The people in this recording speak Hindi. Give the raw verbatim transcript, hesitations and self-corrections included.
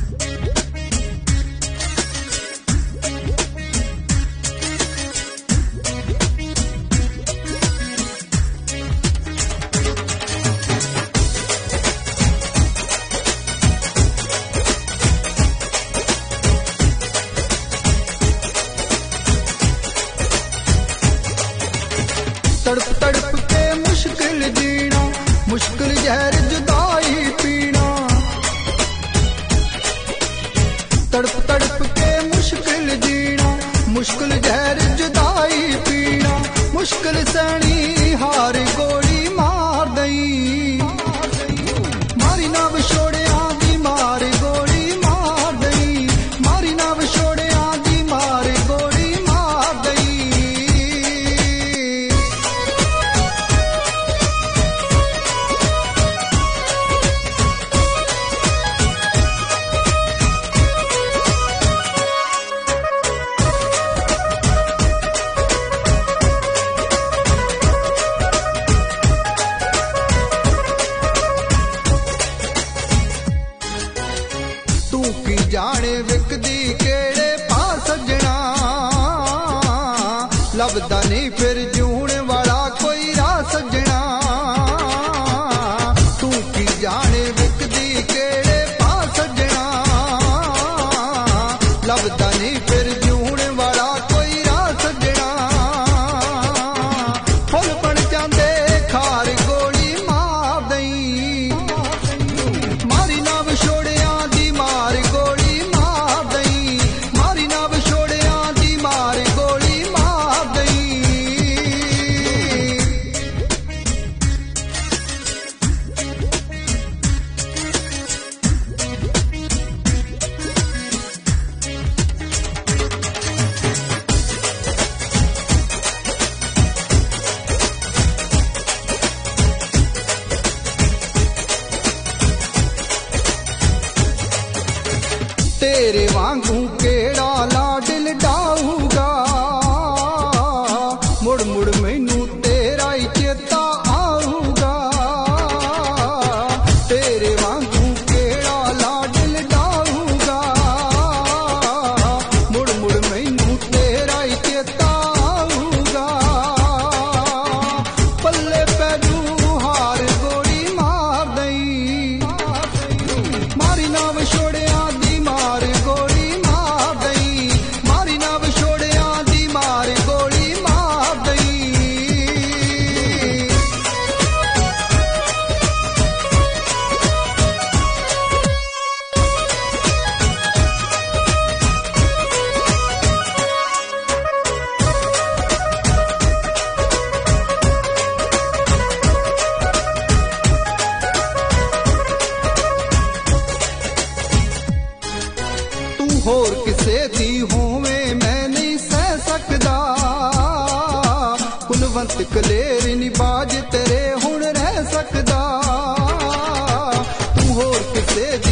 तड़प तड़प के मुश्किल जीना, मुश्किल जहर जुदाई पीना। तड़प तड़प के मुश्किल जीना, मुश्किल जहर जुदाई पीना। मुश्किल सणी हार गोली मार दई, मारी ना विछोड़े आंदी मार गोली मार दई, मारी ना विछोड़े आंदी मार गोली मार दई। तू की जाने विकदी केड़े पास सजना, लभदा नहीं फिर जूने वाला कोई राह सजना। तू की जाने विकदी केड़े पास सजना, लभदा नहीं फिर जूने वाला कोई राह सजना। फुल बन जांदे खार गोली मार दई, मारी ना विछोड़िया दी मार गोली मार दई, मारी ना विछोड़िया दी मार गोली मार दई। तेरे वांगू केड़ा लाडिल डाऊगा, मुड़ मुड़ मैनू तेरा ही चेता आऊगा। तेरे वांगू केड़ा लाडिल डाऊगा, मुड़ मुड़ मैनू तेरा ही चेता आऊगा। पल्ले पैदू हार गोली मार दई, मारी ना विछोड़िया दी मार गोली मार दई, मारी ना विछोड़िया दी मार गोली मार दई। तू होर किसे दी होवे मैं नहीं सह सकदा, कुलवंत कलेर नी बाज तेरे हुण रह सकदा। तू होर किसे